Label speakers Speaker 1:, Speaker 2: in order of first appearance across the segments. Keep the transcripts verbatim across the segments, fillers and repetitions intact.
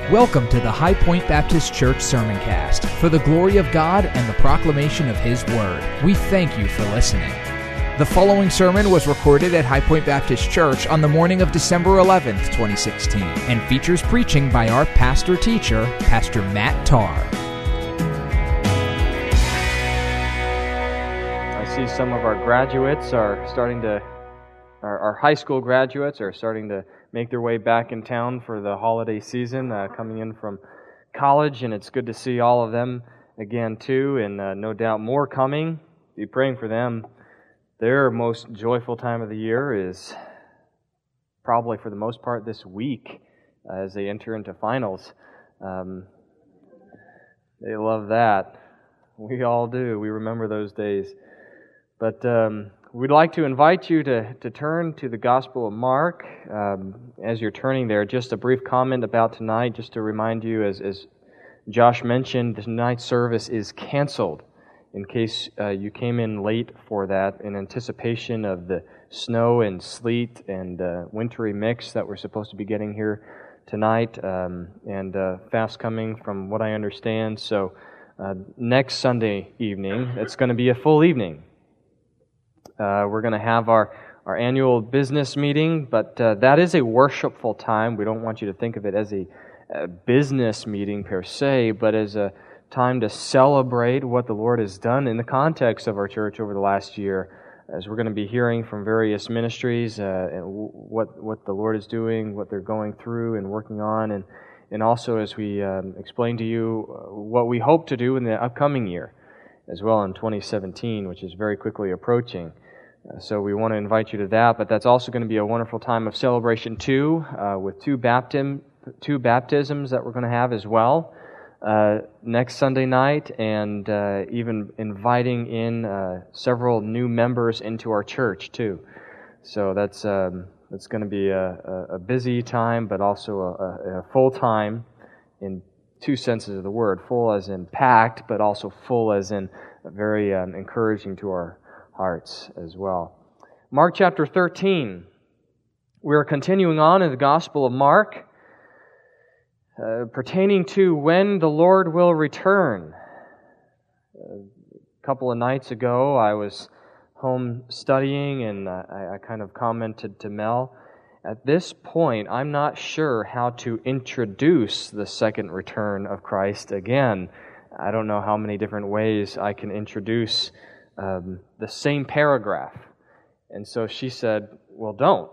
Speaker 1: Welcome to the High Point Baptist Church Sermoncast for the glory of God and the proclamation of His Word. We thank you for listening. The following sermon was recorded at High Point Baptist Church on the morning of December eleventh, twenty sixteen, and features preaching by our pastor-teacher, Pastor Matt Tarr.
Speaker 2: I see some of our graduates are starting to, our, our high school graduates are starting to make their way back in town for the holiday season, uh, coming in from college, and it's good to see all of them again too, and uh, no doubt more coming. Be praying for them. Their most joyful time of the year is probably for the most part this week uh, as they enter into finals. Um, they love that. We all do. We remember those days. But um, we'd like to invite you to, to turn to the Gospel of Mark. Um, as you're turning there, just a brief comment about tonight, just to remind you, as, as Josh mentioned, tonight's service is canceled. In case uh, you came in late for that, in anticipation of the snow and sleet and uh, wintry mix that we're supposed to be getting here tonight, um, and uh, fast coming from what I understand. So uh, next Sunday evening, it's going to be a full evening. Uh, we're going to have our, our annual business meeting, but uh, that is a worshipful time. We don't want you to think of it as a, a business meeting per se, but as a time to celebrate what the Lord has done in the context of our church over the last year, as we're going to be hearing from various ministries uh, and what what the Lord is doing, what they're going through and working on, and and also as we um, explain to you what we hope to do in the upcoming year as well in twenty seventeen, which is very quickly approaching. Uh, so we want to invite you to that, but that's also going to be a wonderful time of celebration too, uh, with two baptism two baptisms that we're going to have as well. Uh, next Sunday night, and uh, even inviting in uh, several new members into our church too. So that's um, that's going to be a, a busy time, but also a, a full time in two senses of the word: full as in packed, but also full as in very um, encouraging to our hearts as well. Mark chapter thirteen. We're continuing on in the Gospel of Mark. Uh, pertaining to when the Lord will return. Uh, a couple of nights ago, I was home studying, and uh, I, I kind of commented to Mel, at this point, I'm not sure how to introduce the second return of Christ again. I don't know how many different ways I can introduce um, the same paragraph. And so she said, well, don't.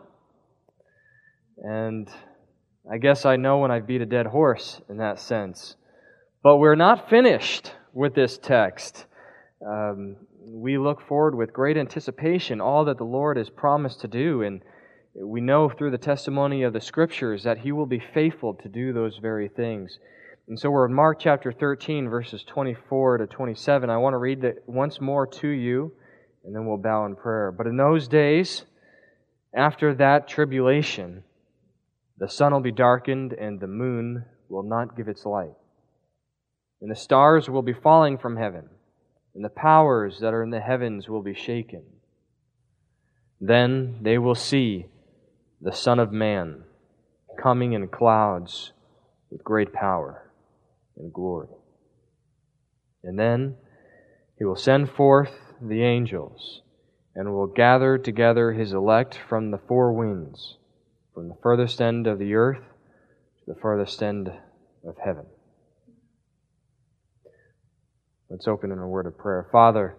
Speaker 2: And I guess I know when I beat a dead horse in that sense. But we're not finished with this text. Um, we look forward with great anticipation all that the Lord has promised to do, and we know through the testimony of the Scriptures that He will be faithful to do those very things. And so we're in Mark chapter thirteen, verses twenty-four to twenty-seven. I want to read that once more to you, and then we'll bow in prayer. But in those days, after that tribulation, the sun will be darkened, and the moon will not give its light. And the stars will be falling from heaven, and the powers that are in the heavens will be shaken. Then they will see the Son of Man coming in clouds with great power and glory. And then He will send forth the angels, and will gather together His elect from the four winds, from the furthest end of the earth to the furthest end of heaven. Let's open in a word of prayer. Father,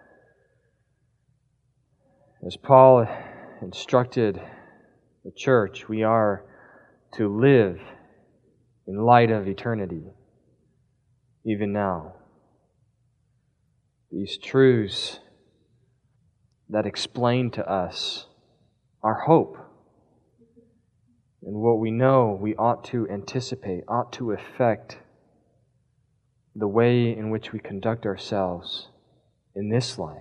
Speaker 2: as Paul instructed the church, we are to live in light of eternity, even now. These truths that explain to us our hope, and what we know we ought to anticipate, ought to affect the way in which we conduct ourselves in this life.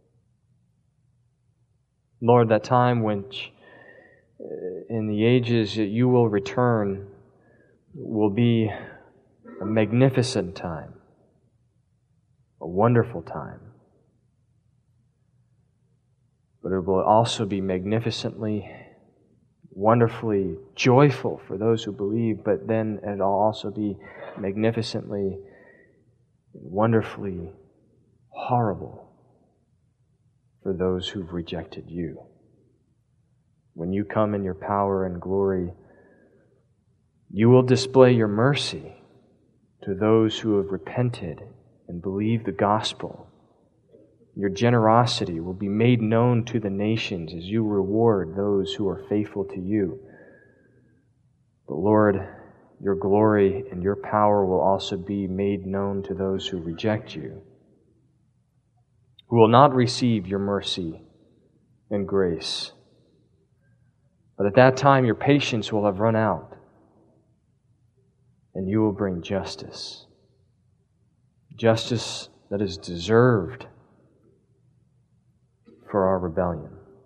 Speaker 2: Lord, that time which in the ages that You will return will be a magnificent time, a wonderful time. But it will also be magnificently wonderfully joyful for those who believe, but then it'll also be magnificently, wonderfully horrible for those who've rejected you. When you come in your power and glory, you will display your mercy to those who have repented and believed the gospel. Your generosity will be made known to the nations as you reward those who are faithful to you. But Lord, your glory and your power will also be made known to those who reject you, who will not receive your mercy and grace. But at that time, your patience will have run out, and you will bring justice. Justice that is deserved for our rebellion.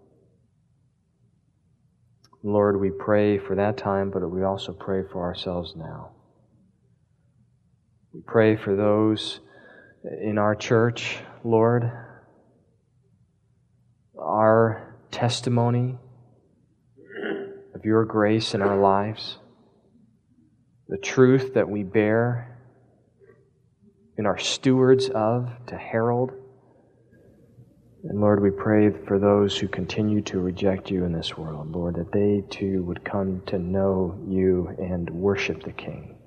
Speaker 2: Lord, we pray for that time, but we also pray for ourselves now. We pray for those in our church, Lord. Our testimony of your grace in our lives, the truth that we bear and are stewards of to herald. And Lord, we pray for those who continue to reject you in this world, Lord, that they too would come to know you and worship the King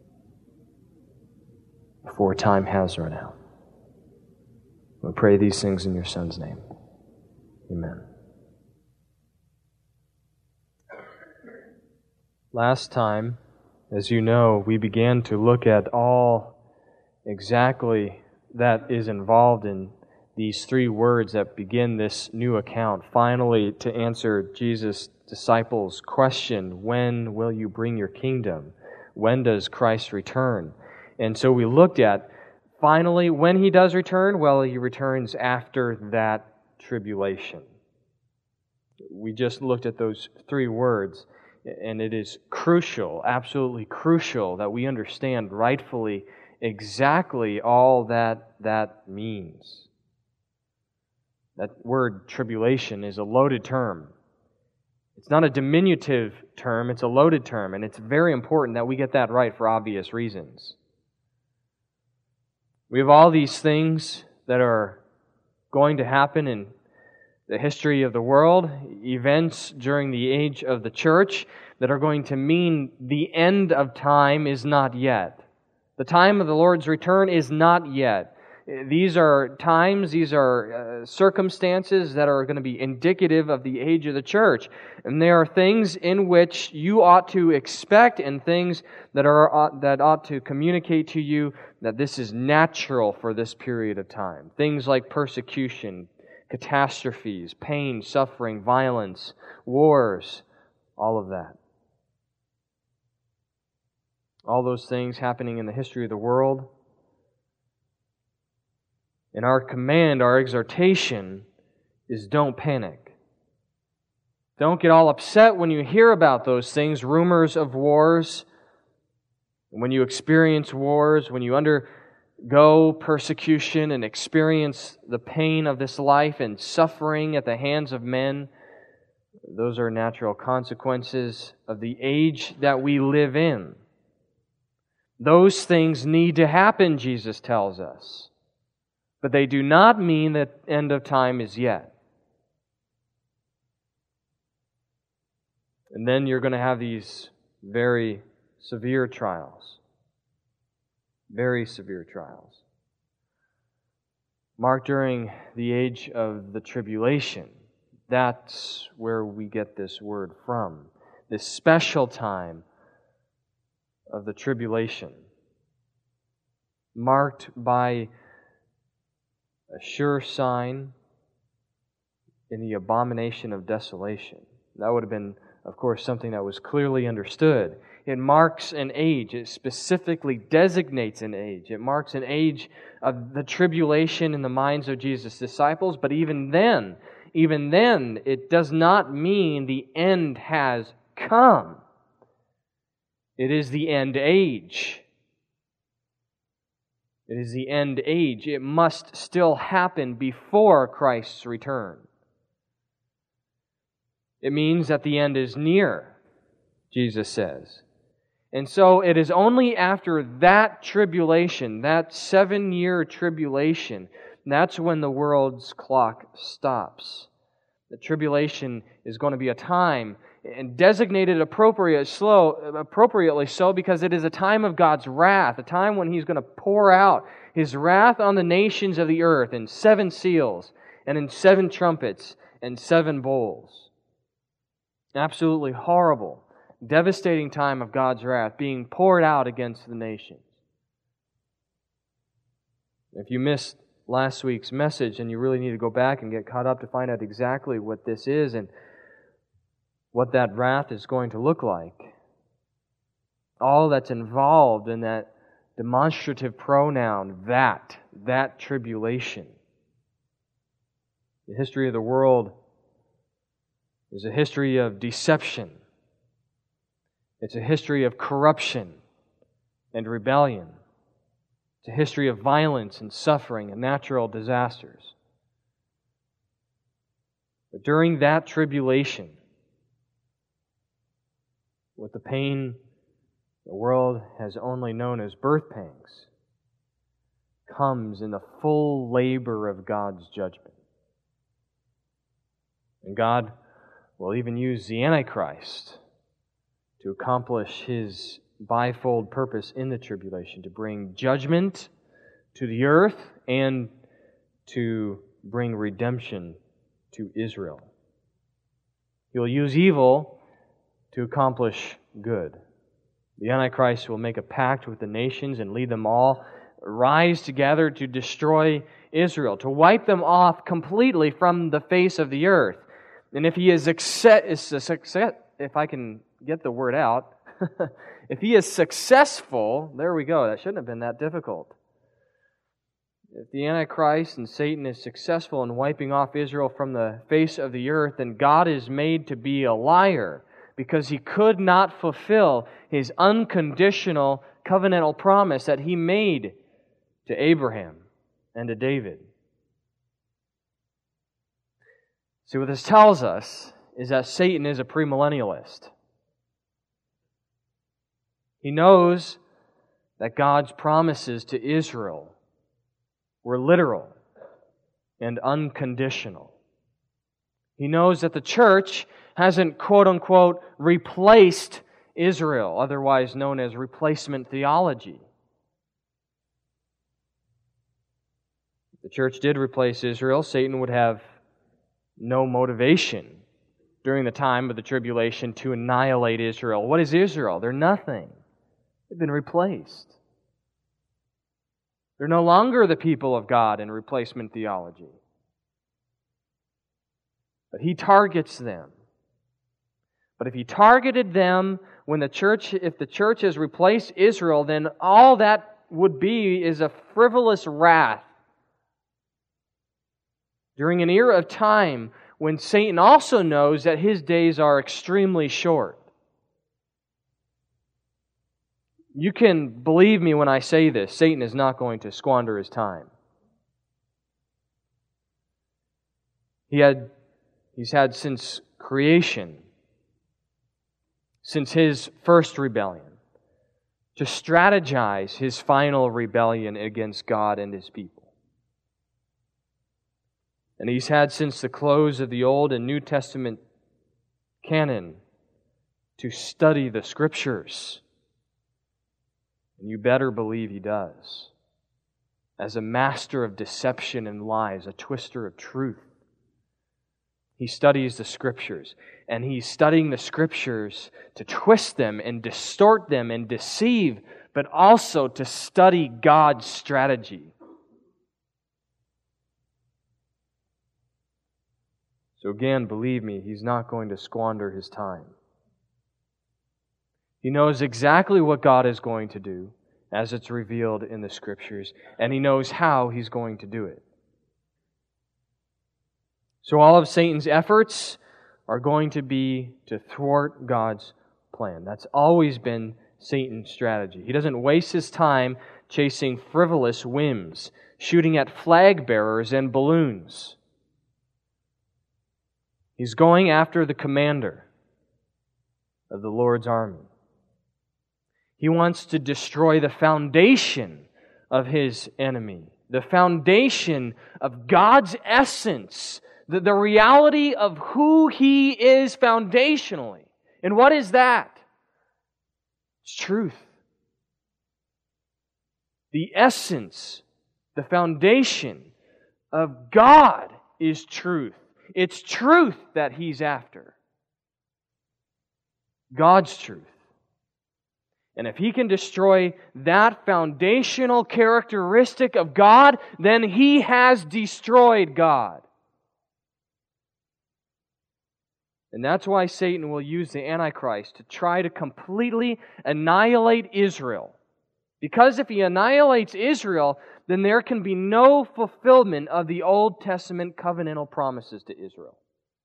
Speaker 2: before time has run out. We pray these things in your Son's name. Amen. Last time, as you know, we began to look at all exactly that is involved in these three words that begin this new account. Finally, to answer Jesus' disciples' question, when will you bring your kingdom? When does Christ return? And so we looked at, finally, when He does return, well, He returns after that tribulation. We just looked at those three words, and it is crucial, absolutely crucial, that we understand rightfully exactly all that that means. That word tribulation is a loaded term. It's not a diminutive term, it's a loaded term, and it's very important that we get that right for obvious reasons. We have all these things that are going to happen in the history of the world, events during the age of the church that are going to mean the end of time is not yet. The time of the Lord's return is not yet. These are times, these are uh, circumstances that are going to be indicative of the age of the church. And there are things in which you ought to expect and things that are ought, that ought to communicate to you that this is natural for this period of time. Things like persecution, catastrophes, pain, suffering, violence, wars, all of that. All those things happening in the history of the world. And our command, our exhortation is don't panic. Don't get all upset when you hear about those things, rumors of wars, when you experience wars, when you undergo persecution and experience the pain of this life and suffering at the hands of men. Those are natural consequences of the age that we live in. Those things need to happen, Jesus tells us. But they do not mean that end of time is yet. And then you're going to have these very severe trials. Very severe trials. Marked during the age of the tribulation. That's where we get this word from. This special time of the tribulation. Marked by a sure sign in the abomination of desolation. That would have been, of course, something that was clearly understood. It marks an age. It specifically designates an age. It marks an age of the tribulation in the minds of Jesus' disciples. But even then, even then, it does not mean the end has come. It is the end age. It is the end age. It must still happen before Christ's return. It means that the end is near, Jesus says. And so it is only after that tribulation, that seven-year tribulation, that's when the world's clock stops. The tribulation is going to be a time, and designated appropriate, slow, appropriately so, because it is a time of God's wrath, a time when He's going to pour out His wrath on the nations of the earth in seven seals, and in seven trumpets, and seven bowls. Absolutely horrible, devastating time of God's wrath being poured out against the nations. If you missed last week's message, and you really need to go back and get caught up to find out exactly what this is and what that wrath is going to look like. All that's involved in that demonstrative pronoun, that, that tribulation. The history of the world is a history of deception. It's a history of corruption and rebellion. It's a history of violence and suffering and natural disasters. But during that tribulation, with the pain the world has only known as birth pangs, comes in the full labor of God's judgment. And God will even use the Antichrist to accomplish His bifold purpose in the tribulation, to bring judgment to the earth and to bring redemption to Israel. He will use evil to accomplish good. The Antichrist will make a pact with the nations and lead them all rise together to destroy Israel, to wipe them off completely from the face of the earth. And if he is success, if I can get the word out, if he is successful, there we go, that shouldn't have been that difficult. If the Antichrist and Satan is successful in wiping off Israel from the face of the earth, then God is made to be a liar, because He could not fulfill His unconditional covenantal promise that He made to Abraham and to David. See, what this tells us is that Satan is a premillennialist. He knows that God's promises to Israel were literal and unconditional. He knows that the church hasn't, quote-unquote, replaced Israel, otherwise known as replacement theology. If the church did replace Israel, Satan would have no motivation during the time of the tribulation to annihilate Israel. What is Israel? They're nothing. They've been replaced. They're no longer the people of God in replacement theology. But He targets them. But if He targeted them when the church, if the church has replaced Israel, then all that would be is a frivolous wrath during an era of time when Satan also knows that his days are extremely short. You can believe me when I say this, Satan is not going to squander his time. He had, he's had since creation, since his first rebellion, to strategize his final rebellion against God and His people. And he's had since the close of the Old and New Testament canon to study the Scriptures. And you better believe he does. As a master of deception and lies, a twister of truth. He studies the Scriptures. And he's studying the Scriptures to twist them and distort them and deceive, but also to study God's strategy. So again, believe me, he's not going to squander his time. He knows exactly what God is going to do as it's revealed in the Scriptures, and he knows how he's going to do it. So all of Satan's efforts are going to be to thwart God's plan. That's always been Satan's strategy. He doesn't waste his time chasing frivolous whims, shooting at flag bearers and balloons. He's going after the commander of the Lord's army. He wants to destroy the foundation of his enemy, the foundation of God's essence, the, the reality of who He is foundationally. And what is that? It's truth. The essence, the foundation of God is truth. It's truth that He's after. God's truth. And if He can destroy that foundational characteristic of God, then He has destroyed God. And that's why Satan will use the Antichrist to try to completely annihilate Israel. Because if he annihilates Israel, then there can be no fulfillment of the Old Testament covenantal promises to Israel.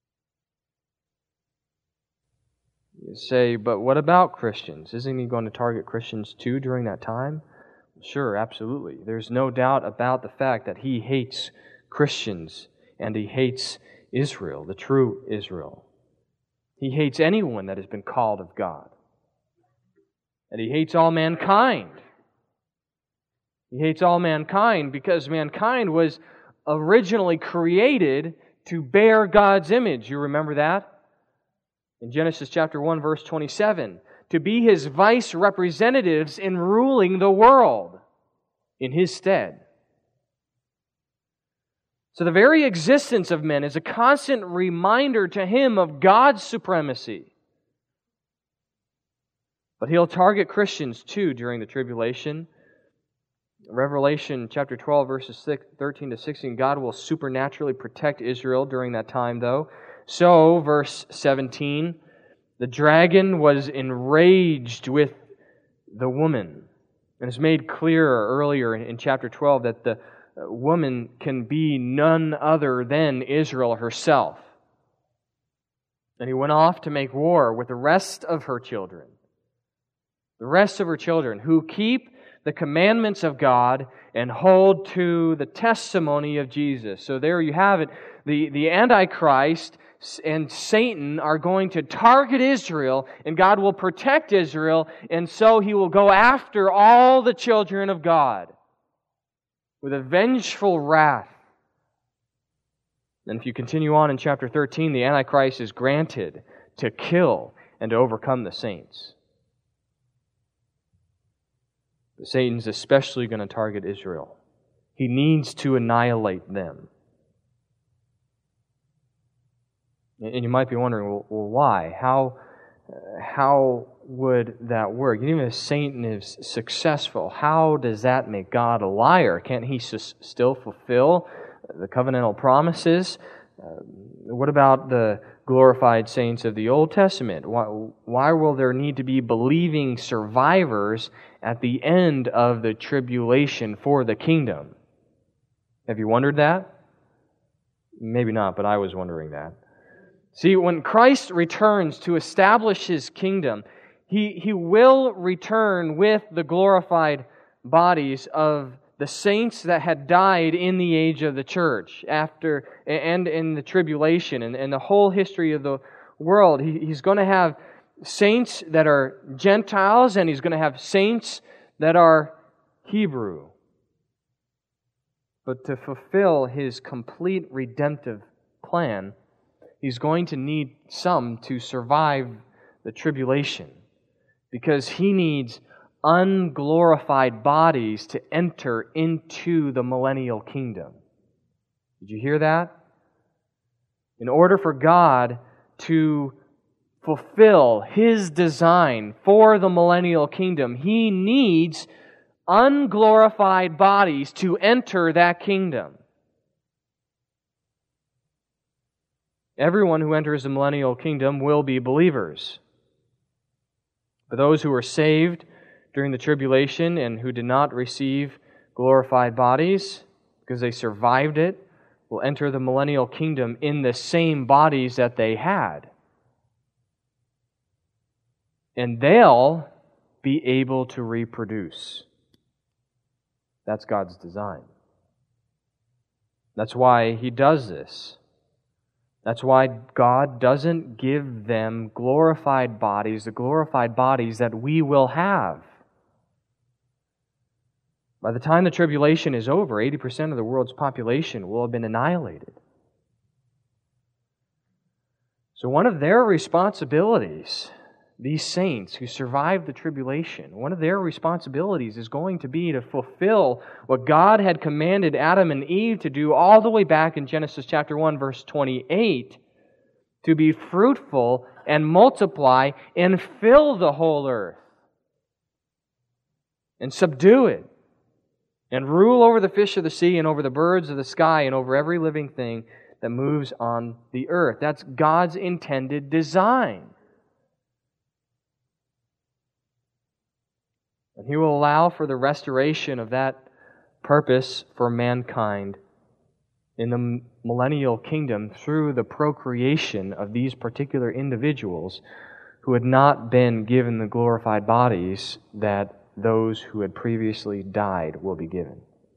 Speaker 2: You say, but what about Christians? Isn't He going to target Christians too during that time? Sure, absolutely. There's no doubt about the fact that He hates Christians and He hates Israel, the true Israel. He hates anyone that has been called of God. And He hates all mankind. He hates all mankind because mankind was originally created to bear God's image. You remember that? In Genesis chapter one, verse twenty-seven, to be His vice representatives in ruling the world in His stead. So the very existence of men is a constant reminder to Him of God's supremacy. But He'll target Christians too during the tribulation. Revelation chapter twelve, verses thirteen to sixteen, God will supernaturally protect Israel during that time, though. So, verse seventeen, the dragon was enraged with the woman. And it's made clearer earlier in chapter twelve that the woman can be none other than Israel herself. And he went off to make war with the rest of her children. The rest of her children who keep the commandments of God and hold to the testimony of Jesus. So there you have it. The, the Antichrist and Satan are going to target Israel, and God will protect Israel, and so He will go after all the children of God with a vengeful wrath. And if you continue on in chapter thirteen, the Antichrist is granted to kill and to overcome the saints. But Satan's especially going to target Israel. He needs to annihilate them. And you might be wondering, well, well why? How, how would that work? Even if Satan is successful, how does that make God a liar? Can't He s- still fulfill the covenantal promises? Uh, what about the glorified saints of the Old Testament? Why, why will there need to be believing survivors at the end of the tribulation for the kingdom? Have you wondered that? Maybe not, but I was wondering that. See, when Christ returns to establish His kingdom, He, he will return with the glorified bodies of the saints that had died in the age of the church after and in the tribulation and, and the whole history of the world. He, he's going to have saints that are Gentiles, and He's going to have saints that are Hebrew. But to fulfill His complete redemptive plan, He's going to need some to survive the tribulation, because He needs unglorified bodies to enter into the millennial kingdom. Did you hear that? In order for God to fulfill His design for the millennial kingdom, He needs unglorified bodies to enter that kingdom. Everyone who enters the millennial kingdom will be believers. But those who are saved during the tribulation and who did not receive glorified bodies because they survived it will enter the millennial kingdom in the same bodies that they had. And they'll be able to reproduce. That's God's design. That's why He does this. That's why God doesn't give them glorified bodies, the glorified bodies that we will have. By the time the tribulation is over, eighty percent of the world's population will have been annihilated. So one of their responsibilities, these saints who survived the tribulation, one of their responsibilities is going to be to fulfill what God had commanded Adam and Eve to do all the way back in Genesis chapter one, verse twenty-eight, to be fruitful and multiply and fill the whole earth and subdue it and rule over the fish of the sea and over the birds of the sky and over every living thing that moves on the earth. That's God's intended design. And He will allow for the restoration of that purpose for mankind in the millennial kingdom through the procreation of these particular individuals who had not been given the glorified bodies that those who had previously died will be given.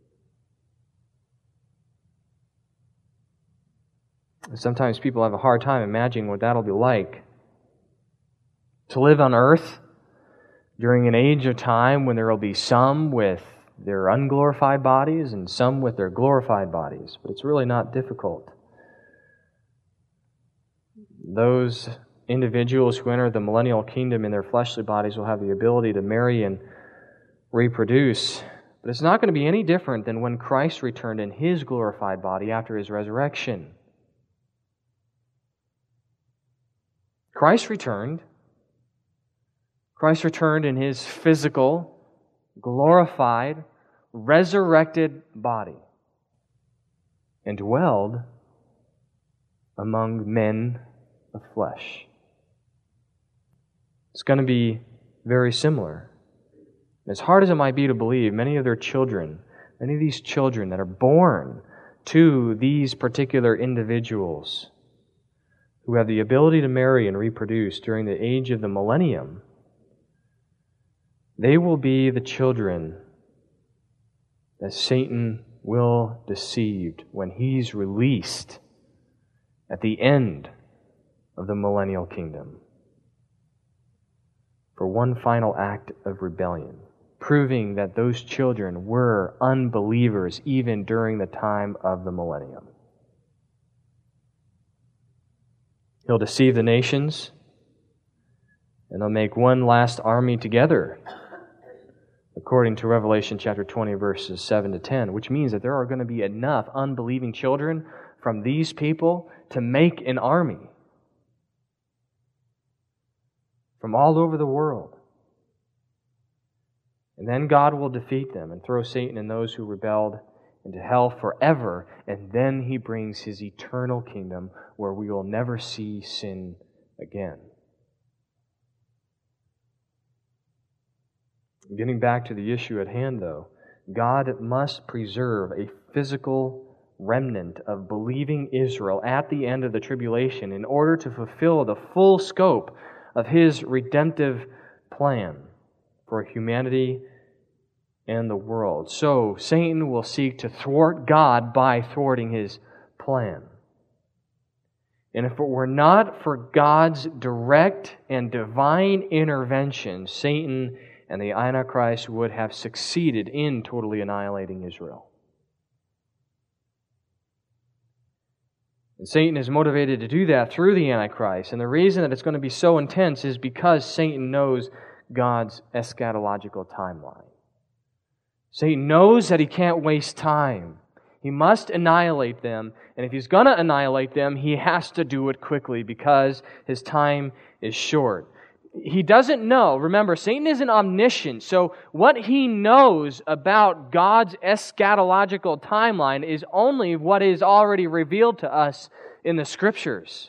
Speaker 2: Sometimes people have a hard time imagining what that'll be like. To live on earth during an age of time when there will be some with their unglorified bodies and some with their glorified bodies. But it's really not difficult. Those individuals who enter the millennial kingdom in their fleshly bodies will have the ability to marry and reproduce. But it's not going to be any different than when Christ returned in His glorified body after His resurrection. Christ returned. Christ returned in His physical, glorified, resurrected body and dwelled among men of flesh. It's going to be very similar. As hard as it might be to believe, many of their children, many of these children that are born to these particular individuals who have the ability to marry and reproduce during the age of the millennium, they will be the children that Satan will deceive when he's released at the end of the millennial kingdom for one final act of rebellion, proving that those children were unbelievers even during the time of the millennium. He'll deceive the nations, and they'll make one last army together, according to Revelation chapter twenty, verses seven to ten, which means that there are going to be enough unbelieving children from these people to make an army from all over the world. And then God will defeat them and throw Satan and those who rebelled into hell forever, and then He brings His eternal kingdom where we will never see sin again. Getting back to the issue at hand, though, God must preserve a physical remnant of believing Israel at the end of the tribulation in order to fulfill the full scope of His redemptive plan for humanity and the world. So Satan will seek to thwart God by thwarting His plan. And if it were not for God's direct and divine intervention, Satan and the Antichrist would have succeeded in totally annihilating Israel. And Satan is motivated to do that through the Antichrist. And the reason that it's going to be so intense is because Satan knows God's eschatological timeline. Satan knows that he can't waste time. He must annihilate them. And if he's going to annihilate them, he has to do it quickly because his time is short. He doesn't know. Remember, Satan isn't omniscient. So what he knows about God's eschatological timeline is only what is already revealed to us in the Scriptures.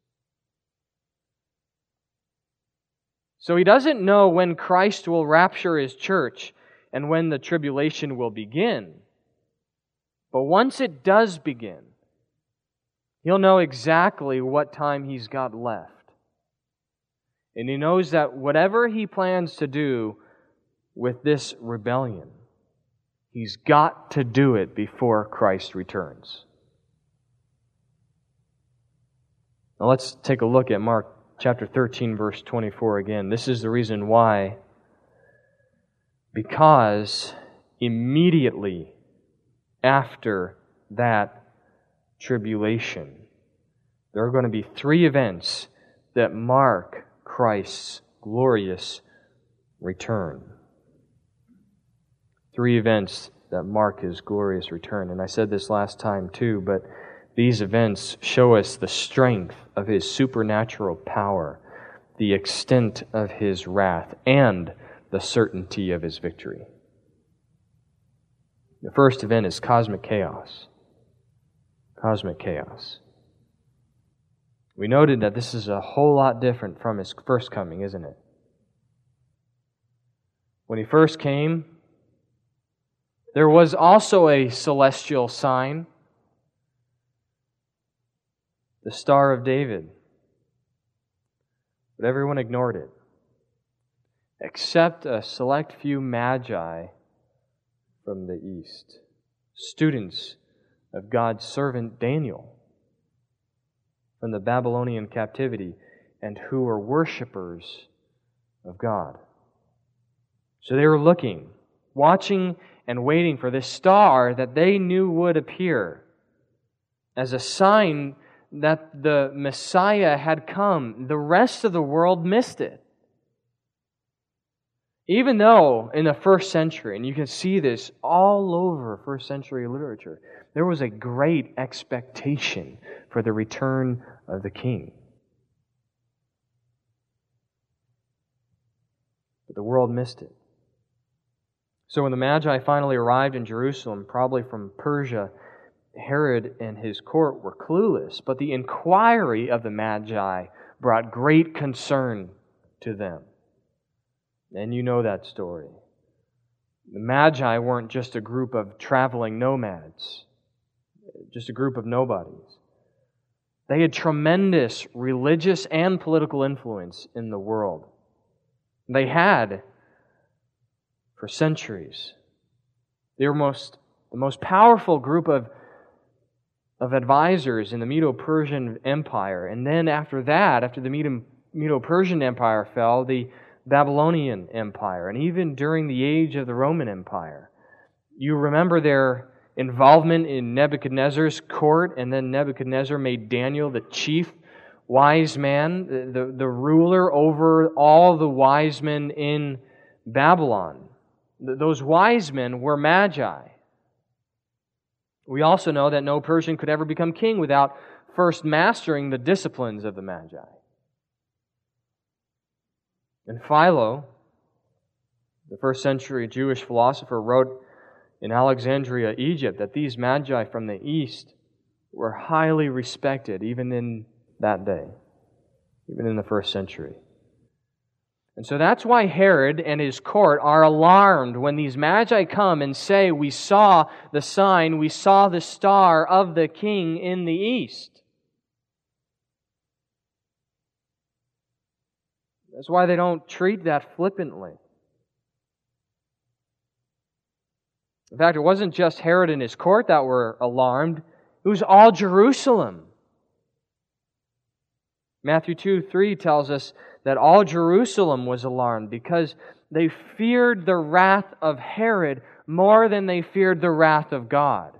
Speaker 2: So he doesn't know when Christ will rapture His church and when the tribulation will begin. But once it does begin, he'll know exactly what time he's got left. And he knows that whatever he plans to do with this rebellion, he's got to do it before Christ returns. Now let's take a look at Mark chapter thirteen, verse twenty-four again. This is the reason why. Because immediately after that tribulation, there are going to be three events that mark Christ's glorious return. Three events that mark His glorious return. And I said this last time too, but these events show us the strength of His supernatural power, the extent of His wrath, and the certainty of His victory. The first event is cosmic chaos. Cosmic chaos. We noted that this is a whole lot different from His first coming, isn't it? When He first came, there was also a celestial sign, the Star of David. But everyone ignored it, except a select few magi from the east, students of God's servant Daniel from the Babylonian captivity, and who were worshipers of God. So they were looking, watching and waiting for this star that they knew would appear as a sign that the Messiah had come. The rest of the world missed it. Even though in the first century, and you can see this all over first century literature, there was a great expectation for the return of the King. But the world missed it. So when the Magi finally arrived in Jerusalem, probably from Persia, Herod and his court were clueless, but the inquiry of the Magi brought great concern to them. And you know that story. The Magi weren't just a group of traveling nomads, just a group of nobodies. They had tremendous religious and political influence in the world. They had for centuries. They were most, the most powerful group of, of advisors in the Medo-Persian Empire. And then after that, after the Medo- Medo-Persian Empire fell, the Babylonian Empire, and even during the age of the Roman Empire. You remember their involvement in Nebuchadnezzar's court, and then Nebuchadnezzar made Daniel the chief wise man, the, the, the ruler over all the wise men in Babylon. Those wise men were magi. We also know that no Persian could ever become king without first mastering the disciplines of the magi. And Philo, the first century Jewish philosopher, wrote in Alexandria, Egypt, that these magi from the east were highly respected even in that day, even in the first century. And so that's why Herod and his court are alarmed when these magi come and say, "We saw the sign, we saw the star of the king in the east." That's why they don't treat that flippantly. In fact, it wasn't just Herod and his court that were alarmed. It was all Jerusalem. Matthew two three tells us that all Jerusalem was alarmed because they feared the wrath of Herod more than they feared the wrath of God.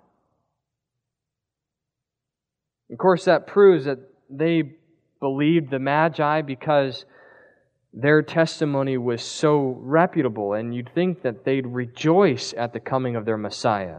Speaker 2: Of course, that proves that they believed the Magi because their testimony was so reputable, and you'd think that they'd rejoice at the coming of their Messiah.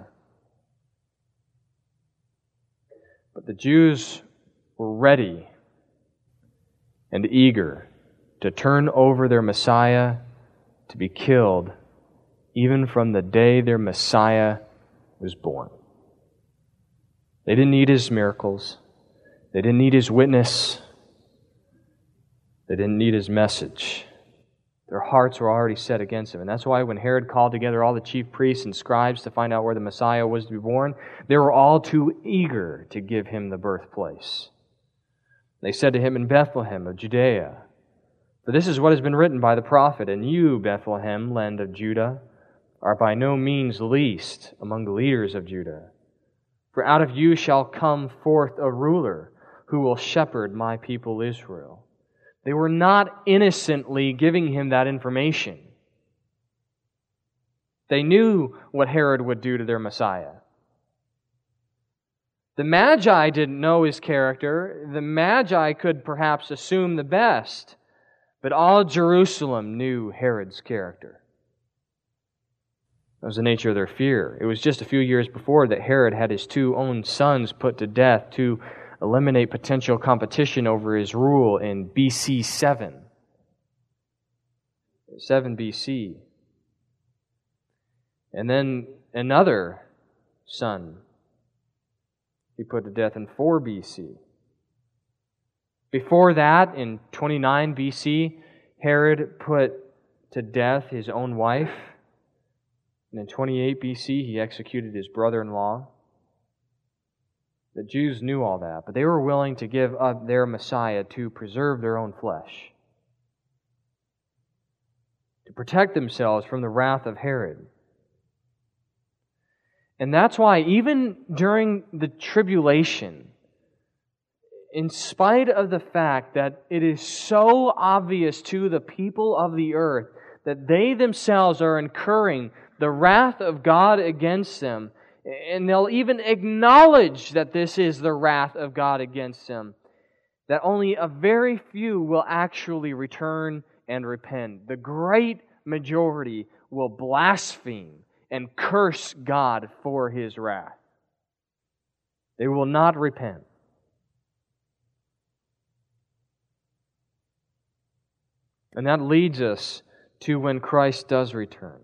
Speaker 2: But the Jews were ready and eager to turn over their Messiah to be killed even from the day their Messiah was born. They didn't need His miracles. They didn't need His witness. They didn't need His message. Their hearts were already set against Him. And that's why when Herod called together all the chief priests and scribes to find out where the Messiah was to be born, they were all too eager to give Him the birthplace. They said to Him, "In Bethlehem of Judea, for this is what has been written by the prophet, and you, Bethlehem, land of Judah, are by no means least among the leaders of Judah. For out of you shall come forth a ruler who will shepherd my people Israel. They were not innocently giving him that information. They knew what Herod would do to their Messiah. The Magi didn't know his character. The Magi could perhaps assume the best, but all Jerusalem knew Herod's character. That was the nature of their fear. It was just a few years before that Herod had his two own sons put to death to eliminate potential competition over his rule in B C seven. seven B C. And then another son he put to death in four B C. Before that, in twenty-nine B C, Herod put to death his own wife. And in twenty-eight B C, he executed his brother-in-law. The Jews knew all that, but they were willing to give up their Messiah to preserve their own flesh, to protect themselves from the wrath of Herod. And that's why even during the tribulation, in spite of the fact that it is so obvious to the people of the earth that they themselves are incurring the wrath of God against them, and they'll even acknowledge that this is the wrath of God against them, that only a very few will actually return and repent. The great majority will blaspheme and curse God for His wrath. They will not repent. And that leads us to when Christ does return.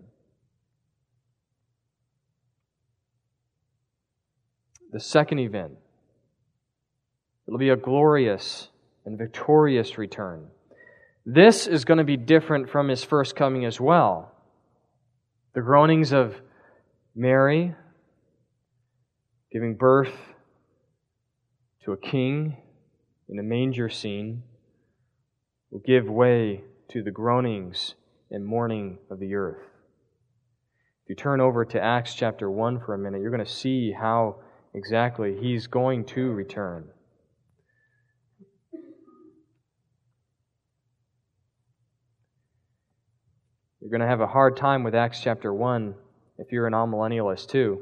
Speaker 2: The second event. It'll be a glorious and victorious return. This is going to be different from His first coming as well. The groanings of Mary giving birth to a king in a manger scene will give way to the groanings and mourning of the earth. If you turn over to Acts chapter one for a minute, you're going to see how exactly He's going to return. You're going to have a hard time with Acts chapter one if you're an amillennialist too.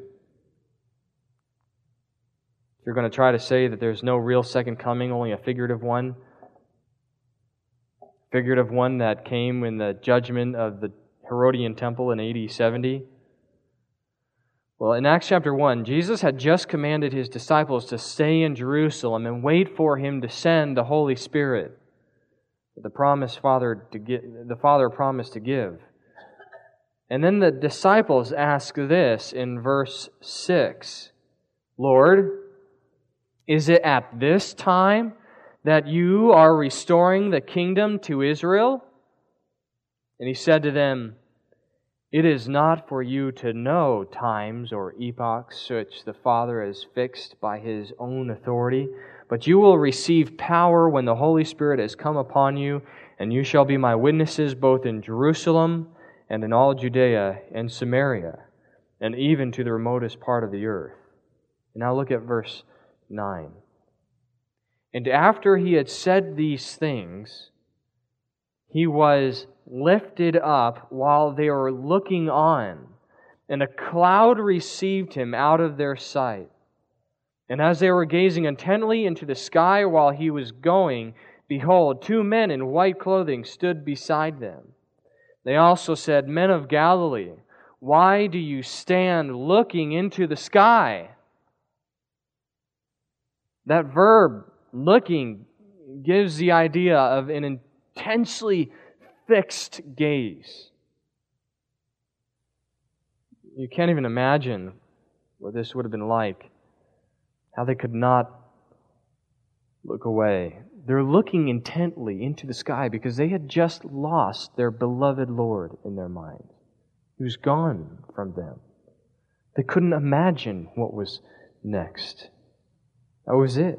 Speaker 2: If you're going to try to say that there's no real second coming, only a figurative one, figurative one that came in the judgment of the Herodian temple in A D seventy. Well, in Acts chapter one, Jesus had just commanded His disciples to stay in Jerusalem and wait for Him to send the Holy Spirit, the promise Father to give, the Father promised to give. And then the disciples ask this in verse six, Lord, is it at this time that you are restoring the kingdom to Israel? And He said to them, it is not for you to know times or epochs which the Father has fixed by His own authority, but you will receive power when the Holy Spirit has come upon you, and you shall be my witnesses both in Jerusalem and in all Judea and Samaria, and even to the remotest part of the earth. And now look at verse nine. And after He had said these things, He was lifted up while they were looking on, and a cloud received Him out of their sight. And as they were gazing intently into the sky while He was going, behold, two men in white clothing stood beside them. They also said, Men of Galilee, why do you stand looking into the sky? That verb, looking, gives the idea of an intensely fixed gaze. You can't even imagine what this would have been like, how they could not look away. They're looking intently into the sky because they had just lost their beloved Lord in their minds. He was gone from them. They couldn't imagine what was next. That was it.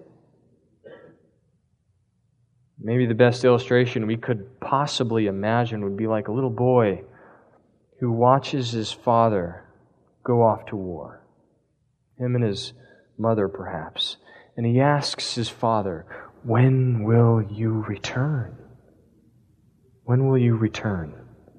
Speaker 2: Maybe the best illustration we could possibly imagine would be like a little boy who watches his father go off to war. Him and his mother, perhaps. and he asks his father, "When will you return? When will you return?"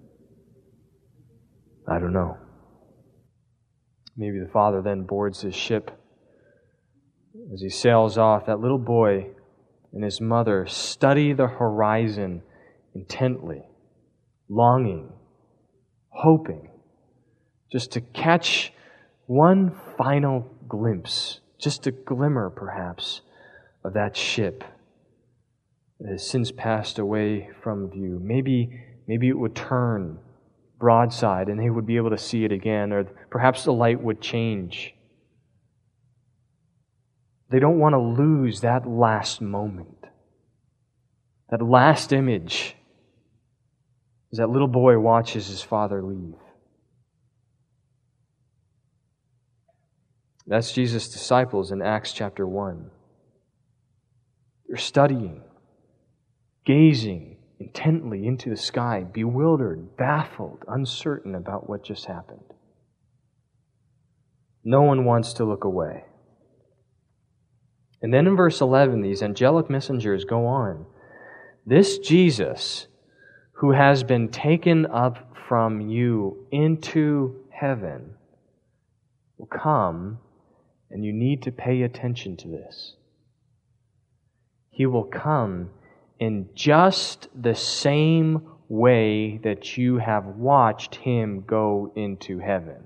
Speaker 2: "I don't know." Maybe the father then boards his ship. As he sails off, that little boy and his mother study the horizon intently, longing, hoping, just to catch one final glimpse, just a glimmer perhaps, of that ship that has since passed away from view. Maybe, maybe it would turn broadside and they would be able to see it again, or perhaps the light would change. They don't want to lose that last moment, that last image, as that little boy watches his father leave. That's Jesus' disciples in Acts chapter one. They're studying, gazing intently into the sky, bewildered, baffled, uncertain about what just happened. No one wants to look away. And then in verse eleven, these angelic messengers go on. This Jesus, who has been taken up from you into heaven, will come, and you need to pay attention to this. He will come in just the same way that you have watched Him go into heaven.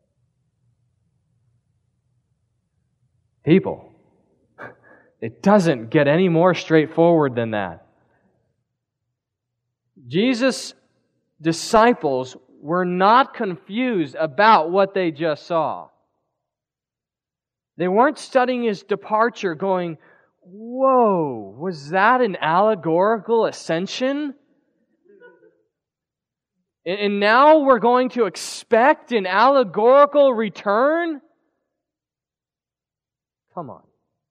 Speaker 2: People, it doesn't get any more straightforward than that. Jesus' disciples were not confused about what they just saw. They weren't studying His departure going, "Whoa, was that an allegorical ascension? And now we're going to expect an allegorical return?" Come on.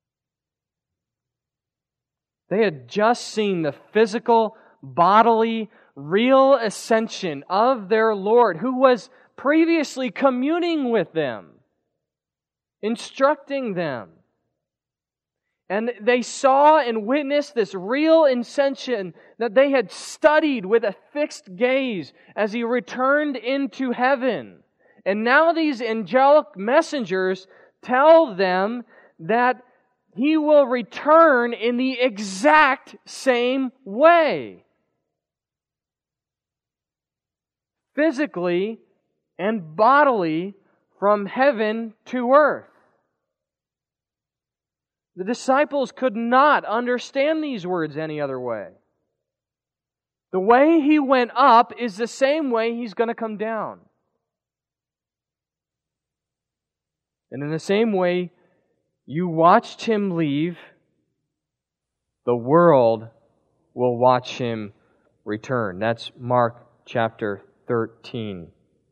Speaker 2: They had just seen the physical, bodily, real ascension of their Lord, who was previously communing with them, instructing them. And they saw and witnessed this real ascension that they had studied with a fixed gaze as He returned into heaven. And now these angelic messengers tell them that He will return in the exact same way. Physically and bodily from heaven to earth. The disciples could not understand these words any other way. The way He went up is the same way He's going to come down. And in the same way you watched Him leave, the world will watch Him return. That's Mark chapter thirteen.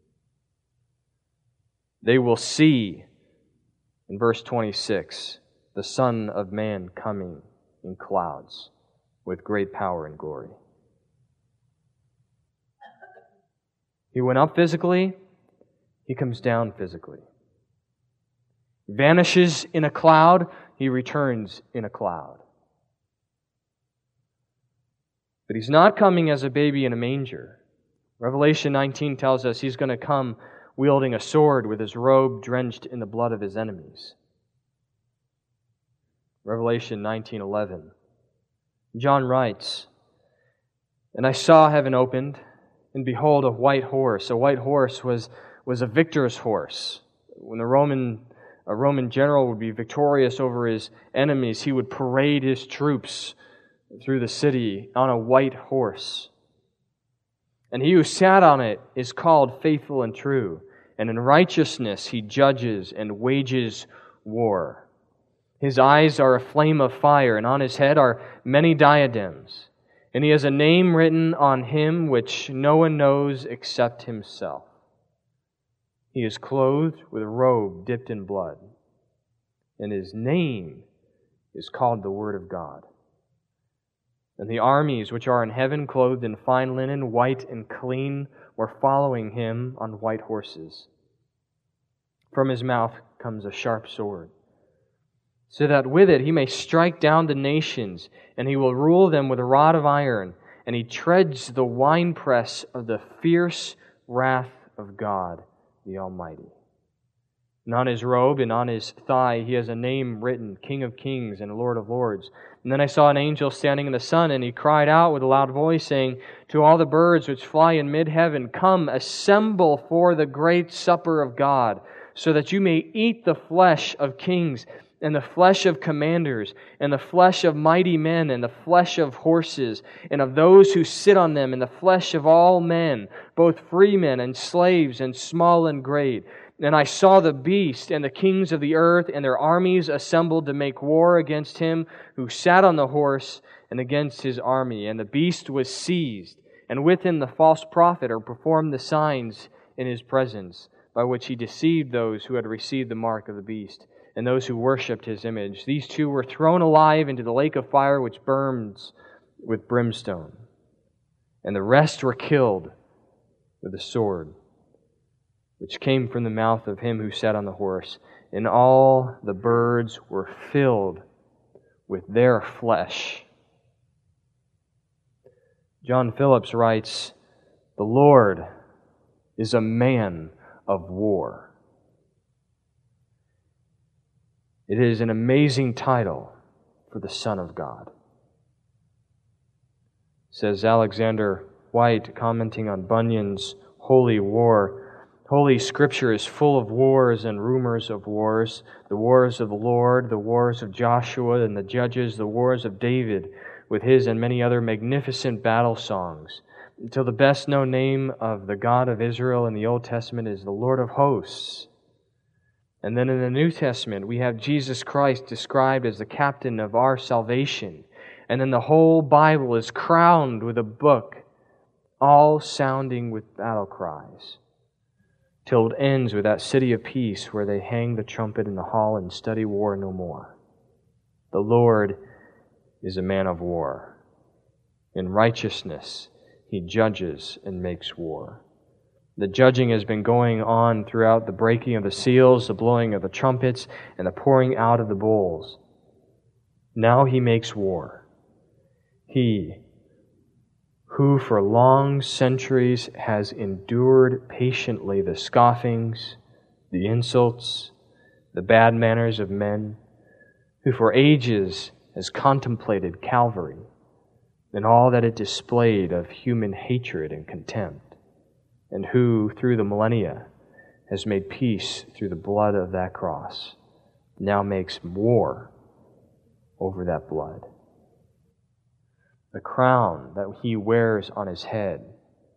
Speaker 2: They will see, in verse twenty-six, the Son of Man coming in clouds with great power and glory. He went up physically, He comes down physically. Vanishes in a cloud, He returns in a cloud. But He's not coming as a baby in a manger. Revelation nineteen tells us He's going to come wielding a sword with His robe drenched in the blood of His enemies. Revelation nineteen eleven. John writes, "And I saw heaven opened, and behold, a white horse." A white horse was, was a victor's horse. When the Roman a Roman general would be victorious over his enemies, he would parade his troops through the city on a white horse. And He who sat on it is called Faithful and True, and in righteousness He judges and wages war. His eyes are a flame of fire, and on His head are many diadems. And He has a name written on Him which no one knows except Himself. He is clothed with a robe dipped in blood, and His name is called the Word of God. And the armies which are in heaven, clothed in fine linen, white and clean, were following Him on white horses. From His mouth comes a sharp sword, so that with it he may strike down the nations, and he will rule them with a rod of iron, and he treads the winepress of the fierce wrath of God the Almighty. And on his robe and on his thigh he has a name written, King of Kings and Lord of Lords. And then I saw an angel standing in the sun, and he cried out with a loud voice, saying, To all the birds which fly in mid-heaven, come, assemble for the great supper of God, so that you may eat the flesh of kings, and the flesh of commanders, and the flesh of mighty men, and the flesh of horses, and of those who sit on them, and the flesh of all men, both free men and slaves, and small and great. And I saw the beast and the kings of the earth and their armies assembled to make war against him who sat on the horse and against his army. And the beast was seized, and with him the false prophet, who performed the signs in his presence, by which he deceived those who had received the mark of the beast, and those who worshipped his image. These two were thrown alive into the lake of fire which burns with brimstone. And the rest were killed with the sword, which came from the mouth of him who sat on the horse. And all the birds were filled with their flesh. John Phillips writes, The Lord is a man of war. It is an amazing title for the Son of God. Says Alexander White, commenting on Bunyan's Holy War, Holy Scripture is full of wars and rumors of wars, the wars of the Lord, the wars of Joshua and the judges, the wars of David, with his and many other magnificent battle songs, until the best-known name of the God of Israel in the Old Testament is the Lord of hosts. And then in the New Testament, we have Jesus Christ described as the captain of our salvation. And then the whole Bible is crowned with a book, all sounding with battle cries, till it ends with that city of peace where they hang the trumpet in the hall and study war no more. The Lord is a man of war. In righteousness, He judges and makes war. The judging has been going on throughout the breaking of the seals, the blowing of the trumpets, and the pouring out of the bowls. Now He makes war. He, who for long centuries has endured patiently the scoffings, the insults, the bad manners of men, who for ages has contemplated Calvary and all that it displayed of human hatred and contempt, and who, through the millennia, has made peace through the blood of that cross, now makes war over that blood. The crown that He wears on His head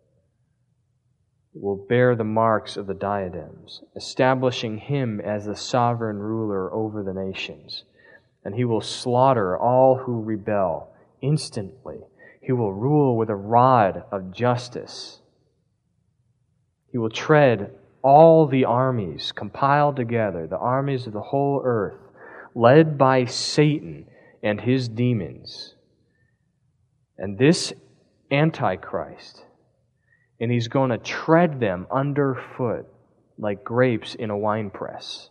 Speaker 2: will bear the marks of the diadems, establishing Him as the sovereign ruler over the nations. And He will slaughter all who rebel instantly. He will rule with a rod of justice. He will tread all the armies compiled together, the armies of the whole earth, led by Satan and his demons. And this Antichrist, and He's going to tread them underfoot like grapes in a winepress.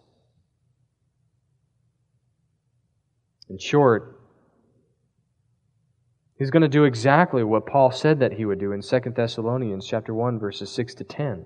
Speaker 2: In short, He's going to do exactly what Paul said that He would do in Second Thessalonians chapter one, verses six to ten.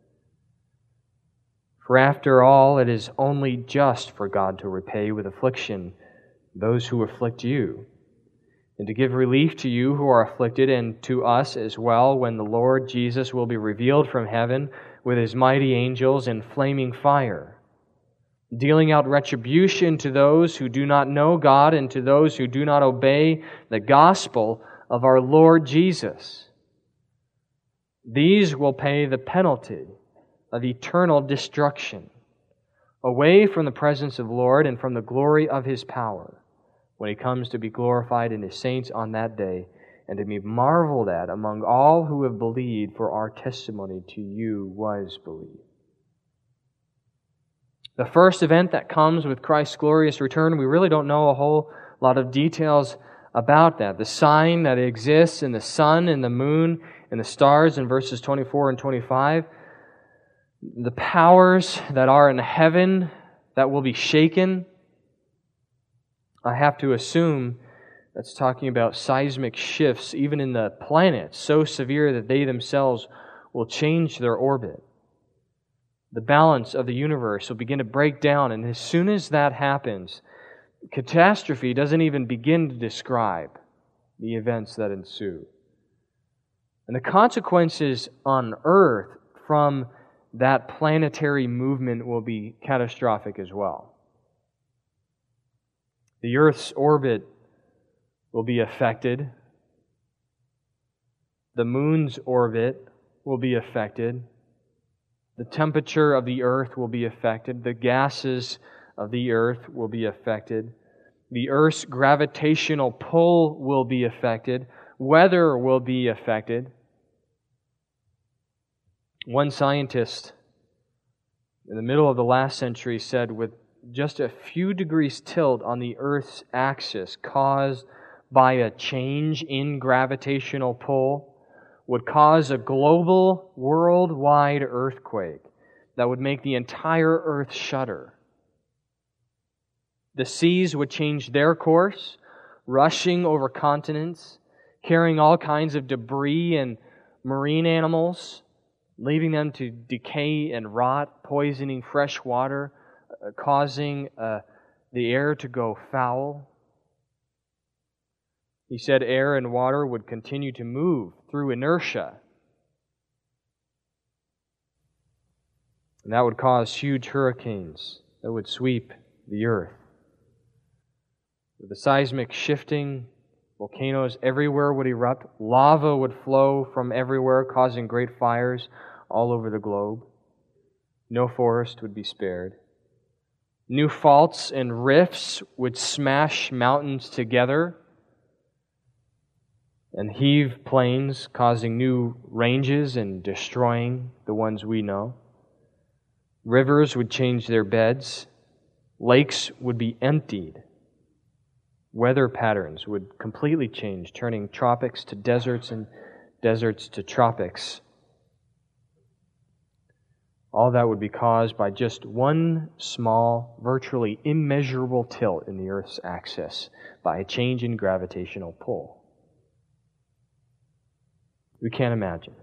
Speaker 2: For after all, it is only just for God to repay with affliction those who afflict you, and to give relief to you who are afflicted, and to us as well, when the Lord Jesus will be revealed from heaven with His mighty angels in flaming fire, dealing out retribution to those who do not know God and to those who do not obey the gospel of our Lord Jesus. These will pay the penalty of eternal destruction, away from the presence of the Lord and from the glory of His power, when He comes to be glorified in His saints on that day, and to be marveled at among all who have believed, for our testimony to you was believed. The first event that comes with Christ's glorious return, we really don't know a whole lot of details about that. The sign that exists in the sun and the moon and the stars in verses twenty-four and twenty-five, the powers that are in heaven that will be shaken, I have to assume that's talking about seismic shifts even in the planets, so severe that they themselves will change their orbit. The balance of the universe will begin to break down, and as soon as that happens, catastrophe doesn't even begin to describe the events that ensue. And the consequences on Earth from that planetary movement will be catastrophic as well. The Earth's orbit will be affected. The Moon's orbit will be affected. The temperature of the Earth will be affected. The gases of the Earth will be affected. The Earth's gravitational pull will be affected. Weather will be affected. One scientist in the middle of the last century said, with just a few degrees tilt on the Earth's axis caused by a change in gravitational pull would cause a global, worldwide earthquake that would make the entire Earth shudder. The seas would change their course, rushing over continents, carrying all kinds of debris and marine animals, leaving them to decay and rot, poisoning fresh water, uh, causing uh, the air to go foul. He said air and water would continue to move through inertia. And that would cause huge hurricanes that would sweep the earth. With the seismic shifting, volcanoes everywhere would erupt. Lava would flow from everywhere, causing great fires all over the globe. No forest would be spared. New faults and rifts would smash mountains together and heave plains, causing new ranges and destroying the ones we know. Rivers would change their beds. Lakes would be emptied. Weather patterns would completely change, turning tropics to deserts and deserts to tropics. All that would be caused by just one small, virtually immeasurable tilt in the Earth's axis by a change in gravitational pull. We can't imagine.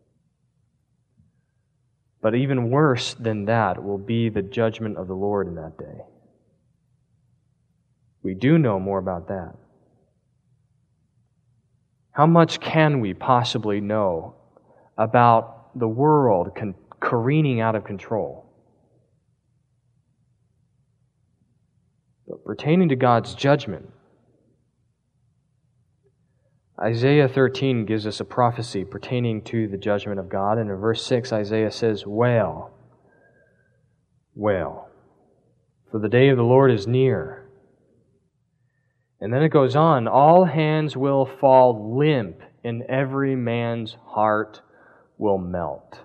Speaker 2: But even worse than that will be the judgment of the Lord in that day. We do know more about that. How much can we possibly know about the world con- careening out of control? But pertaining to God's judgment, Isaiah thirteen gives us a prophecy pertaining to the judgment of God. And in verse six, Isaiah says, "Wail, wail, for the day of the Lord is near." And then it goes on, "All hands will fall limp, and every man's heart will melt."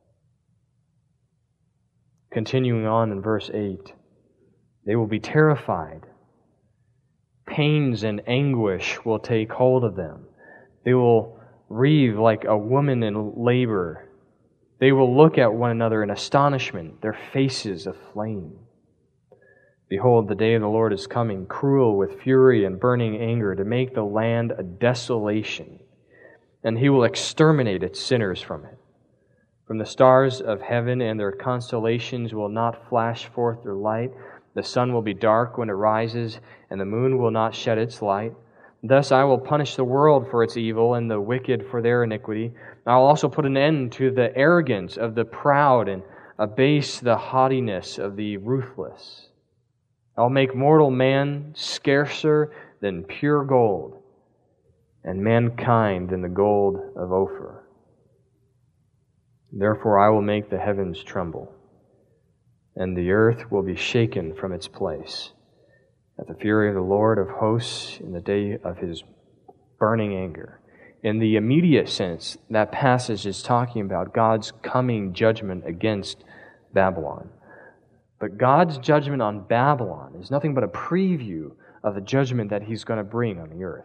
Speaker 2: Continuing on in verse eight, "They will be terrified. Pains and anguish will take hold of them. They will writhe like a woman in labor. They will look at one another in astonishment, their faces aflame. Behold, the day of the Lord is coming, cruel with fury and burning anger, to make the land a desolation, and He will exterminate its sinners from it. From the stars of heaven and their constellations will not flash forth their light. The sun will be dark when it rises, and the moon will not shed its light. Thus I will punish the world for its evil and the wicked for their iniquity. I will also put an end to the arrogance of the proud and abase the haughtiness of the ruthless. I will make mortal man scarcer than pure gold, and mankind than the gold of Ophir. Therefore I will make the heavens tremble, and the earth will be shaken from its place at the fury of the Lord of hosts in the day of His burning anger." In the immediate sense, that passage is talking about God's coming judgment against Babylon. But God's judgment on Babylon is nothing but a preview of the judgment that He's going to bring on the earth.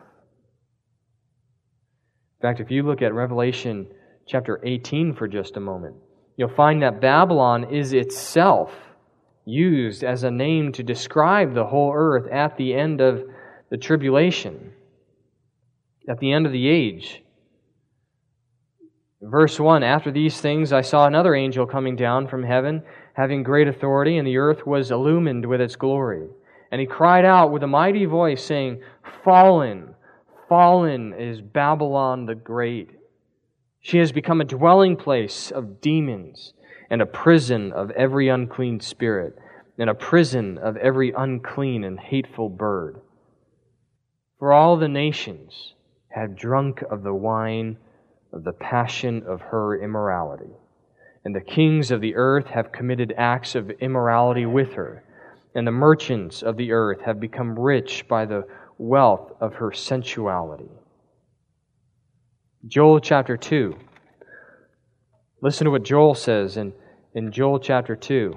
Speaker 2: In fact, if you look at Revelation chapter eighteen for just a moment, you'll find that Babylon is itself used as a name to describe the whole earth at the end of the tribulation, at the end of the age. Verse one, after these things I saw another angel coming down from heaven, having great authority, and the earth was illumined with its glory. And he cried out with a mighty voice, saying, Fallen, fallen is Babylon the Great. She has become a dwelling place of demons, and a prison of every unclean spirit, and a prison of every unclean and hateful bird. For all the nations have drunk of the wine of the passion of her immorality, and the kings of the earth have committed acts of immorality with her, and the merchants of the earth have become rich by the wealth of her sensuality. Joel chapter two. Listen to what Joel says in, in Joel chapter two,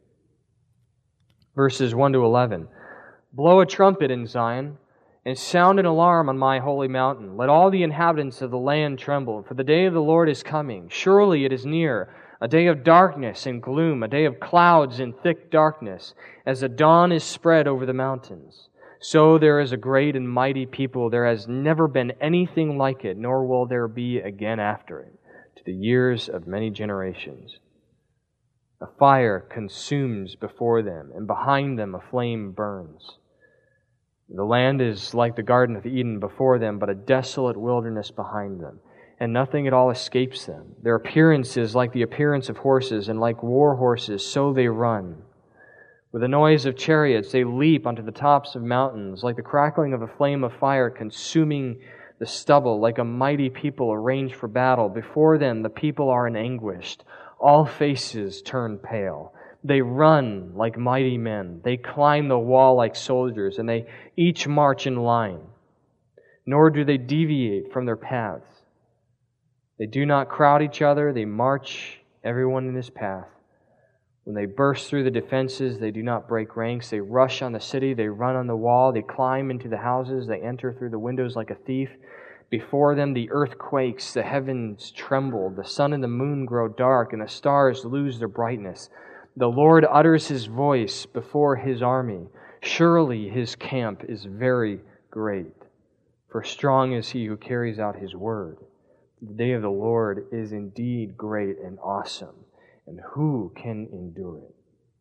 Speaker 2: verses one to eleven. Blow a trumpet in Zion, and sound an alarm on my holy mountain. Let all the inhabitants of the land tremble, for the day of the Lord is coming. Surely it is near, a day of darkness and gloom, a day of clouds and thick darkness, as the dawn is spread over the mountains. So there is a great and mighty people. There has never been anything like it, nor will there be again after it, to the years of many generations. A fire consumes before them, and behind them a flame burns. The land is like the Garden of Eden before them, but a desolate wilderness behind them, and nothing at all escapes them. Their appearance is like the appearance of horses, and like war horses, so they run. With the noise of chariots, they leap onto the tops of mountains, like the crackling of a flame of fire consuming the stubble, like a mighty people arranged for battle. Before them, the people are in anguish. All faces turn pale. They run like mighty men. They climb the wall like soldiers, and they each march in line. Nor do they deviate from their paths. They do not crowd each other. They march everyone in his path. When they burst through the defenses, they do not break ranks. They rush on the city. They run on the wall. They climb into the houses. They enter through the windows like a thief. Before them the earth quakes, the heavens tremble, the sun and the moon grow dark, and the stars lose their brightness. The Lord utters His voice before His army. Surely His camp is very great, for strong is He who carries out His word. The day of the Lord is indeed great and awesome, and who can endure it?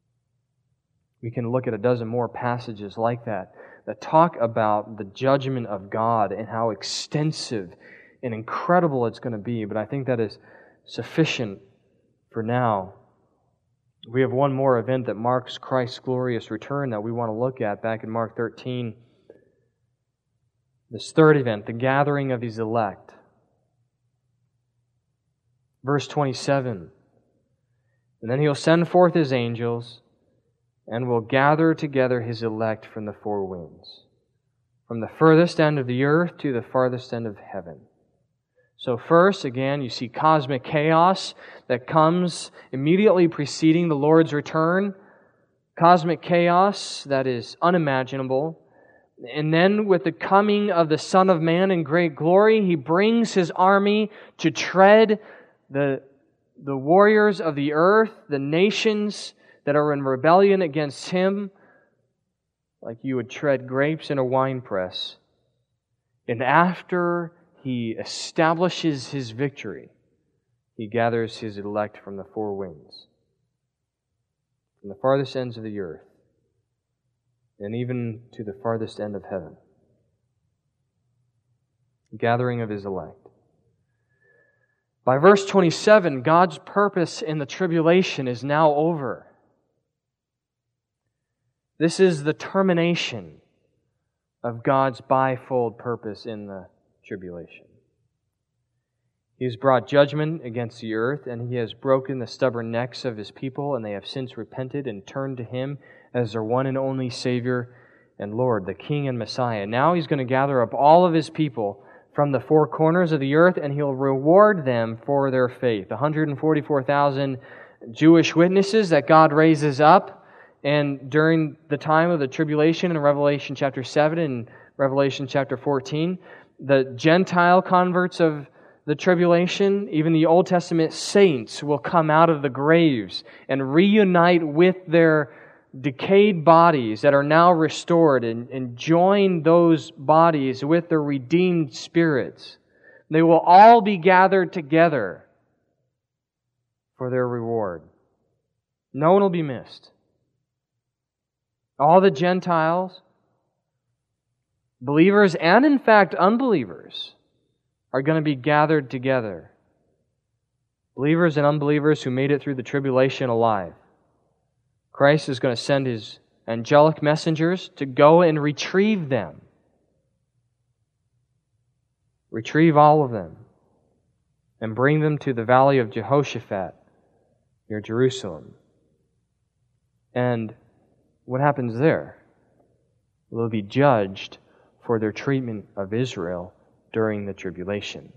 Speaker 2: We can look at a dozen more passages like that that talk about the judgment of God and how extensive and incredible it's going to be, but I think that is sufficient for now. We have one more event that marks Christ's glorious return that we want to look at back in Mark thirteen. This third event, the gathering of His elect. Verse twenty-seven. And then He'll send forth His angels and will gather together His elect from the four winds, from the furthest end of the earth to the farthest end of heaven. So first, again, you see cosmic chaos that comes immediately preceding the Lord's return. Cosmic chaos that is unimaginable. And then with the coming of the Son of Man in great glory, He brings His army to tread the, the warriors of the earth, the nations that are in rebellion against Him, like you would tread grapes in a winepress. And after He establishes His victory, He gathers His elect from the four winds, from the farthest ends of the earth, and even to the farthest end of heaven. Gathering of His elect. By verse twenty-seven, God's purpose in the tribulation is now over. This is the termination of God's bifold purpose in the tribulation. He has brought judgment against the earth, and He has broken the stubborn necks of His people, and they have since repented and turned to Him as their one and only Savior and Lord, the King and Messiah. Now He's going to gather up all of His people from the four corners of the earth, and He'll reward them for their faith. one hundred forty-four thousand Jewish witnesses that God raises up, and during the time of the tribulation in Revelation chapter seven and Revelation chapter fourteen, the Gentile converts of the tribulation, even the Old Testament saints, will come out of the graves and reunite with their decayed bodies that are now restored and, and join those bodies with their redeemed spirits. They will all be gathered together for their reward. No one will be missed. All the Gentiles, believers, and in fact unbelievers are going to be gathered together. Believers and unbelievers who made it through the tribulation alive. Christ is going to send His angelic messengers to go and retrieve them. Retrieve all of them and bring them to the valley of Jehoshaphat near Jerusalem. And what happens there? They'll be judged for their treatment of Israel during the tribulation.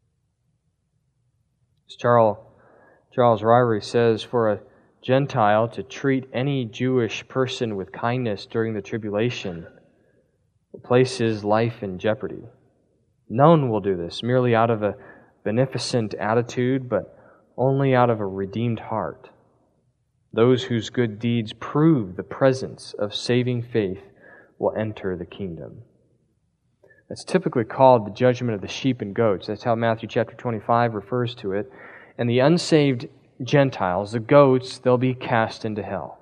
Speaker 2: As Charles, Charles Ryrie says, for a Gentile to treat any Jewish person with kindness during the tribulation will place his life in jeopardy. No one will do this merely out of a beneficent attitude, but only out of a redeemed heart. Those whose good deeds prove the presence of saving faith will enter the kingdom. That's typically called the judgment of the sheep and goats. That's how Matthew chapter twenty-five refers to it. And the unsaved Gentiles, the goats, they'll be cast into hell.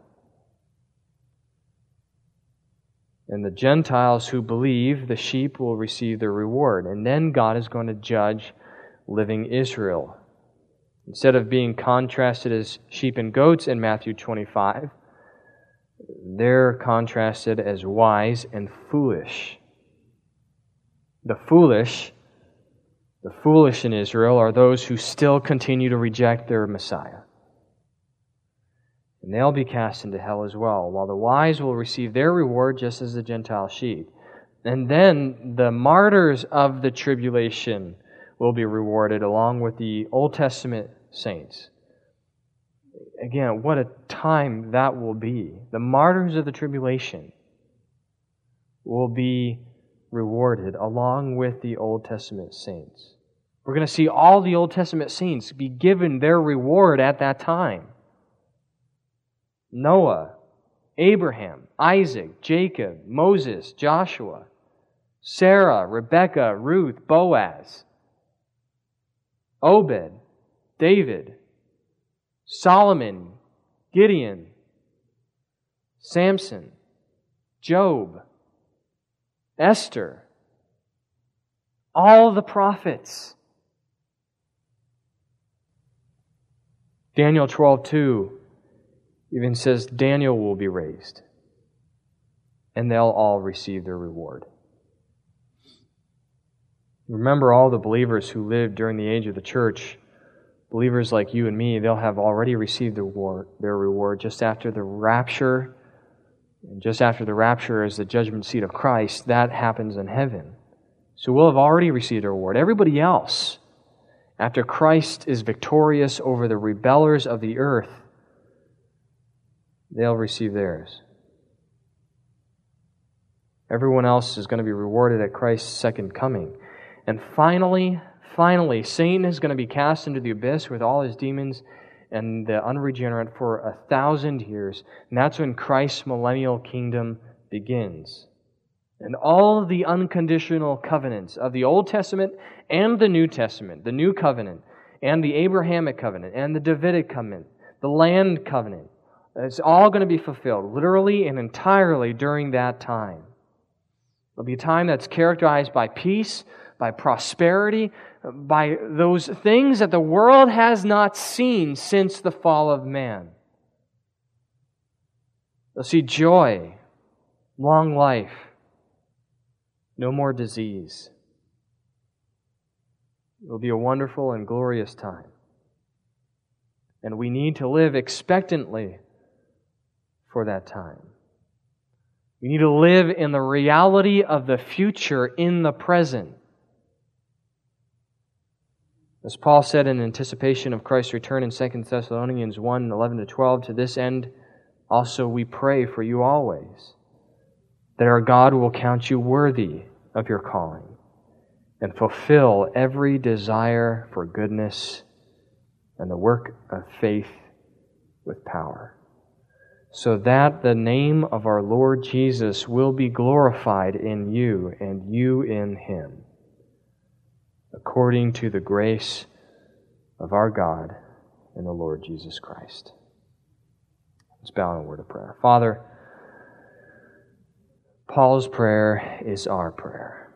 Speaker 2: And the Gentiles who believe, the sheep, will receive their reward. And then God is going to judge living Israel. Instead of being contrasted as sheep and goats in Matthew twenty-five, they're contrasted as wise and foolish. The foolish, the foolish in Israel are those who still continue to reject their Messiah. And they'll be cast into hell as well, while the wise will receive their reward just as the Gentile sheep. And then the martyrs of the tribulation will be rewarded along with the Old Testament saints. Again, what a time that will be. The martyrs of the tribulation will be rewarded along with the Old Testament saints. We're going to see all the Old Testament saints be given their reward at that time. Noah, Abraham, Isaac, Jacob, Moses, Joshua, Sarah, Rebekah, Ruth, Boaz, Obed, David, Solomon, Gideon, Samson, Job, Esther, all the prophets. Daniel twelve two even says Daniel will be raised, and they'll all receive their reward. Remember all the believers who lived during the age of the church, believers like you and me, they'll have already received their reward, their reward just after the rapture. And just after the rapture is the judgment seat of Christ. That happens in heaven. So we'll have already received our reward. Everybody else, after Christ is victorious over the rebellers of the earth, they'll receive theirs. Everyone else is going to be rewarded at Christ's second coming. And finally, finally, Satan is going to be cast into the abyss with all his demons and the unregenerate for a thousand years. And that's when Christ's millennial kingdom begins. And all of the unconditional covenants of the Old Testament and the New Testament, the New Covenant, and the Abrahamic covenant, and the Davidic covenant, the land covenant, it's all going to be fulfilled, literally and entirely during that time. It'll be a time that's characterized by peace, by prosperity, by those things that the world has not seen since the fall of man. They'll see joy, long life, no more disease. It will be a wonderful and glorious time. And we need to live expectantly for that time. We need to live in the reality of the future in the present. As Paul said in anticipation of Christ's return in Second Thessalonians one, eleven to twelve, to this end also we pray for you always, that our God will count you worthy of your calling and fulfill every desire for goodness and the work of faith with power. so that the name of our Lord Jesus will be glorified in you and you in him, according to the grace of our God and the Lord Jesus Christ. Let's bow in a word of prayer. Father, Paul's prayer is our prayer.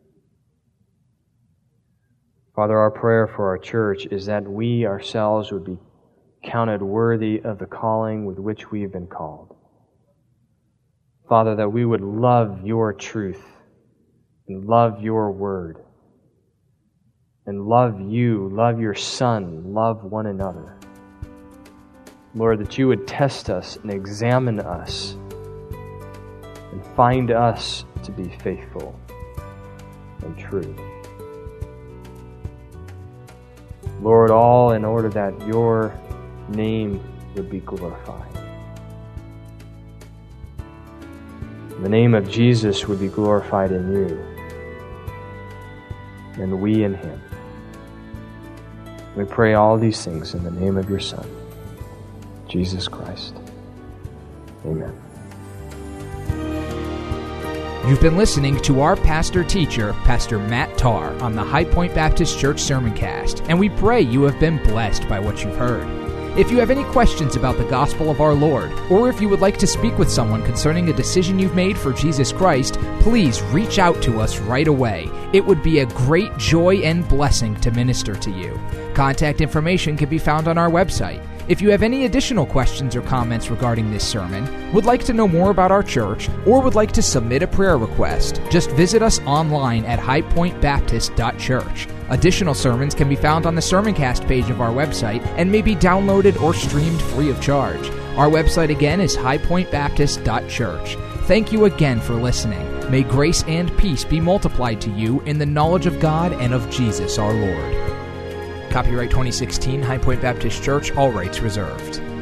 Speaker 2: Father, our prayer for our church is that we ourselves would be counted worthy of the calling with which we have been called. Father, that we would love your truth and love your word and love you, love your Son, love one another. Lord, that you would test us and examine us and find us to be faithful and true. Lord, all in order that your name would be glorified. The name of Jesus would be glorified in you, and we in him. We pray all these things in the name of your Son, Jesus Christ. Amen.
Speaker 1: You've been listening to our pastor-teacher, Pastor Matt Tarr, on the High Point Baptist Church Sermoncast, and we pray you have been blessed by what you've heard. If you have any questions about the gospel of our Lord, or if you would like to speak with someone concerning a decision you've made for Jesus Christ, please reach out to us right away. It would be a great joy and blessing to minister to you. Contact information can be found on our website. If you have any additional questions or comments regarding this sermon, would like to know more about our church, or would like to submit a prayer request, just visit us online at high point baptist dot church. Additional sermons can be found on the Sermoncast page of our website and may be downloaded or streamed free of charge. Our website again is high point baptist dot church. Thank you again for listening. May grace and peace be multiplied to you in the knowledge of God and of Jesus our Lord. Copyright twenty sixteen, High Point Baptist Church, all rights reserved.